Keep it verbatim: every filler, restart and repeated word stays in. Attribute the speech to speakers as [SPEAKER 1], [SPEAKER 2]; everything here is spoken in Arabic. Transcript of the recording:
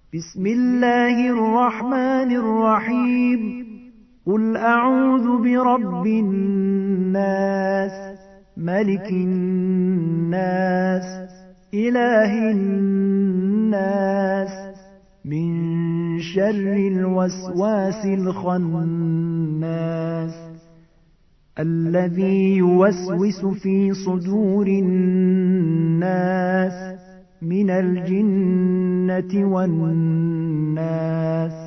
[SPEAKER 1] بسم الله الرحمن الرحيم قل أعوذ برب الناس ملك الناس إله الناس من شر الوسواس الخناس الذي يوسوس في صدور الناس من الجنة والناس